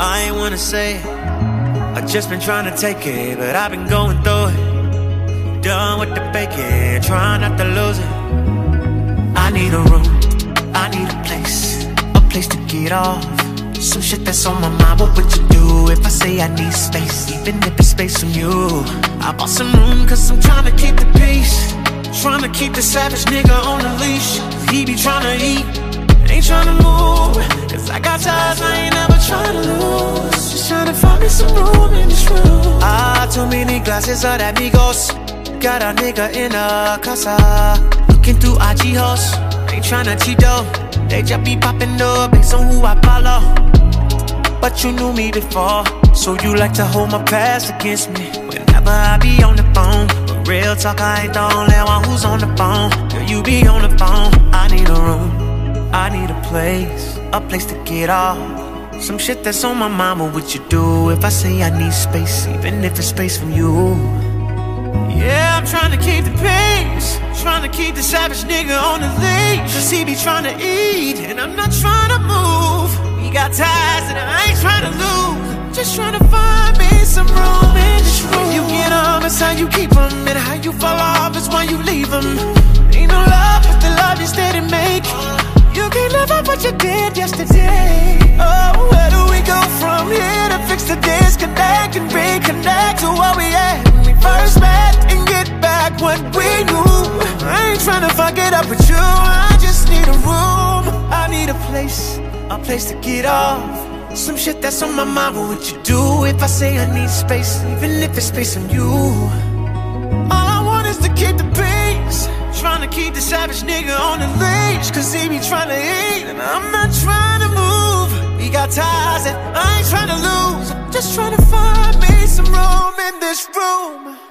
I ain't wanna say it, I just been trying to take it, but I've been going through it. Done with the baking, trying not to lose it. I need a room, I need a place to get off. Some shit that's on my mind, what would you do if I say I need space? Even if it's space from you. I bought some room cause I'm trying to keep the peace, trying to keep the savage nigga on the leash. He be trying to eat, ain't trying to move, cause I got ties I ain't never trying to lose. Just trying to find me some room in this room. Too many glasses of that Migos, got a nigga in a casa, looking through IG hoes. Ain't tryna cheat though, they just be popping up based on who I follow. But you knew me before, so you like to hold my past against me whenever I be on the phone. But real talk, I ain't the only one who's on the phone. Girl, you be on the phone. I need a room, I need a place to get off. Some shit that's on my mind, what would you do if I say I need space, even if it's space from you? Yeah, I'm trying to keep the pace, trying to keep the savage nigga on the leash, cause he be trying to eat, and I'm not trying to move. He got ties that I ain't trying to lose, just trying to find me some room in this room. You get them, it's how you keep them, and how you fall off is why you leave them. Ain't no love but the love you steady make. You can't live up what you did yesterday. Oh, where do we go from here to fix the disconnect and reconnect to what we had when we first met, and get back what we knew? I ain't trying to fuck it up with you, I just need a room. I need a place to get off. Some shit that's on my mind, what would you do if I say I need space, even if it's space from you? All I want is to keep the peace, trying to keep the savage nigga on the leash, cause he be trying to eat, and I'm not trying to move. He got ties that I ain't trying to lose, just trying to find me some room in this room.